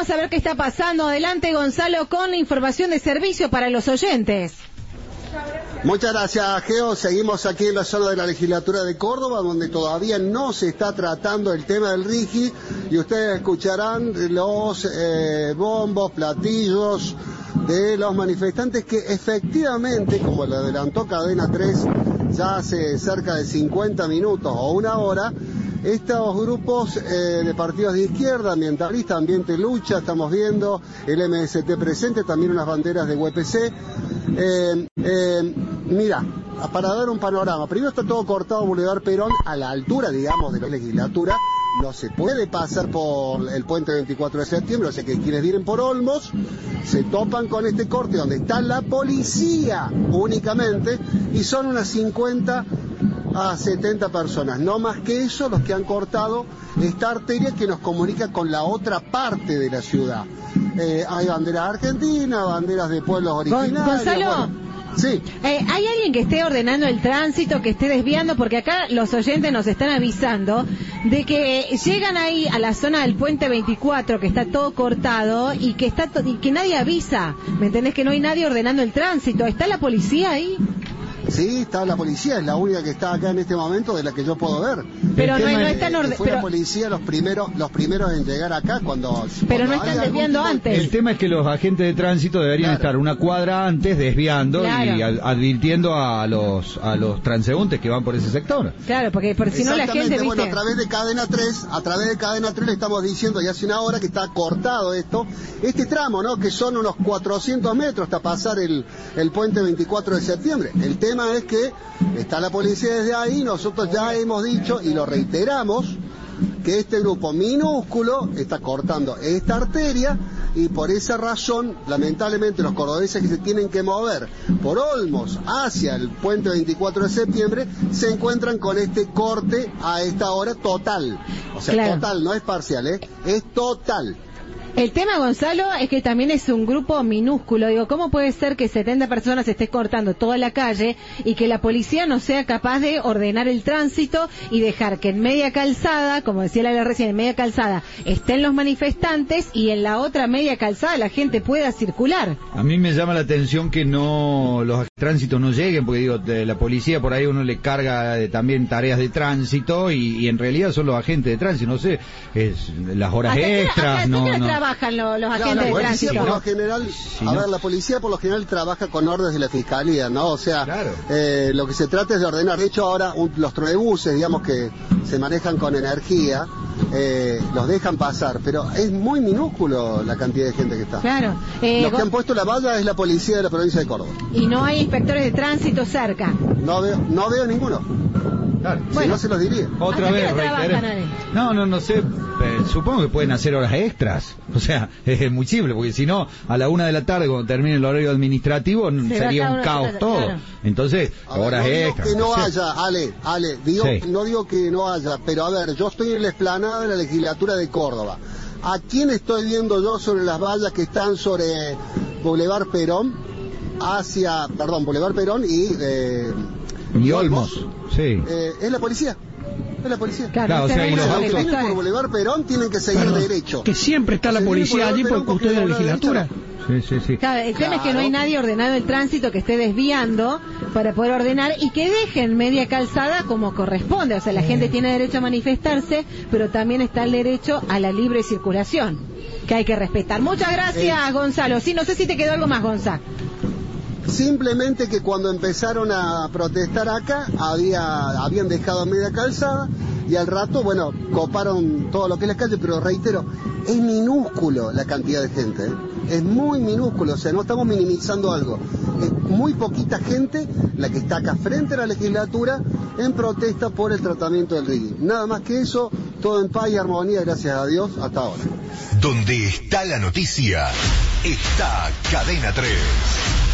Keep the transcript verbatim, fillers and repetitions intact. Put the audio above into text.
vamos a ver qué está pasando. Adelante, Gonzalo, con información de servicio para los oyentes. Muchas gracias, Geo. Seguimos aquí en la zona de la legislatura de Córdoba, donde todavía no se está tratando el tema del RIGI, y ustedes escucharán los eh, bombos, platillos de los manifestantes que efectivamente, como lo adelantó Cadena tres ya hace cerca de cincuenta minutos o una hora, estos grupos eh, de partidos de izquierda, ambientalista, Ambiente Lucha, estamos viendo el M S T presente, también unas banderas de U P C. Eh, eh, mira, para dar un panorama, primero está todo cortado Boulevard Perón a la altura, digamos, de la legislatura. No se puede pasar por el puente veinticuatro de septiembre, o sea que quienes vienen por Olmos se topan con este corte donde está la policía únicamente, y son unas cincuenta a setenta personas, no más que eso, los que han cortado esta arteria que nos comunica con la otra parte de la ciudad. Eh, hay banderas argentinas, banderas de pueblos originarios. Gonzalo, bueno, sí. Eh, ¿hay alguien que esté ordenando el tránsito, que esté desviando? Porque acá los oyentes nos están avisando de que llegan ahí a la zona del puente veinticuatro, que está todo cortado y que está to- y que nadie avisa. ¿Me entendés? Que no hay nadie ordenando el tránsito. ¿Está la policía ahí? Sí, está la policía, es la única que está acá en este momento de la que yo puedo ver. Pero no, no están ordenando. Fue la policía los primeros, los primeros en llegar acá cuando. Pero cuando no están desviando tipo... antes. El tema es que los agentes de tránsito deberían claro. estar una cuadra antes desviando claro. y ad- advirtiendo a los a los transeúntes que van por ese sector. Claro, porque por si no la gente, ¿viste? Bueno, a través de Cadena tres, a través de Cadena tres le estamos diciendo ya hace una hora que está cortado esto, este tramo, ¿no? Que son unos cuatrocientos metros hasta pasar el el puente veinticuatro de septiembre. El tema es que está la policía desde ahí, nosotros ya hemos dicho y lo reiteramos que este grupo minúsculo está cortando esta arteria, y por esa razón, lamentablemente, los cordobeses que se tienen que mover por Olmos hacia el puente veinticuatro de septiembre se encuentran con este corte a esta hora total. O sea, claro. total, no es parcial, ¿eh? Es total. El tema, Gonzalo, es que también es un grupo minúsculo. Digo, ¿cómo puede ser que setenta personas esté cortando toda la calle y que la policía no sea capaz de ordenar el tránsito y dejar que en media calzada, como decía la recién, en media calzada estén los manifestantes y en la otra media calzada la gente pueda circular? A mí me llama la atención que no los tránsitos no lleguen, porque digo, de la policía por ahí uno le carga de, también tareas de tránsito y, y en realidad son los agentes de tránsito, no sé, es las horas extras, qué, no, qué no. trabajan los, los agentes claro, de tránsito? Por lo general, sí, a no. ver, la policía por lo general trabaja con órdenes de la fiscalía, ¿no? O sea, claro. eh, lo que se trata es de ordenar. De hecho, ahora un, los trolebuses, digamos, que se manejan con energía, eh, los dejan pasar, pero es muy minúsculo la cantidad de gente que está. Claro. Eh, los que han puesto la valla es la policía de la provincia de Córdoba. Y no hay inspectores de tránsito cerca. No veo, no veo ninguno. Claro. Bueno, si no se los diría. Otra vez, reiteré. No, no, no sé. Eh, supongo que pueden hacer horas extras. O sea, es muy simple, porque si no, a la una de la tarde, cuando termine el horario administrativo, se sería un caos todo. Claro. Entonces, a horas ver, no extras. Digo que no sí. haya, Ale, Ale, digo, sí. no digo que no haya, pero a ver, yo estoy en la explanada de la legislatura de Córdoba. ¿A quién estoy viendo yo sobre las vallas que están sobre Boulevard Perón, hacia, perdón, Boulevard Perón y... Eh, y Olmos, sí. Eh, es la policía. Es la policía. Claro, claro, o sea, y los los autos que vienen por Boulevard Perón tienen que seguir Perdón, derecho. Que siempre está la policía allí por custodia de la legislatura. Sí, sí, sí. Claro, el tema claro. es que no hay nadie ordenando el tránsito que esté desviando para poder ordenar y que dejen media calzada como corresponde. O sea, la gente tiene derecho a manifestarse, pero también está el derecho a la libre circulación, que hay que respetar. Muchas gracias, eh. Gonzalo. Sí, no sé si te quedó algo más, Gonzalo. Simplemente que cuando empezaron a protestar acá, había, habían dejado media calzada y al rato, bueno, coparon todo lo que es la calle, pero reitero, es minúsculo la cantidad de gente, ¿eh? Es muy minúsculo, o sea, no estamos minimizando algo. Es muy poquita gente la que está acá frente a la legislatura en protesta por el tratamiento del RIGI. Nada más que eso, todo en paz y armonía, gracias a Dios, hasta ahora. Donde está la noticia, está Cadena tres.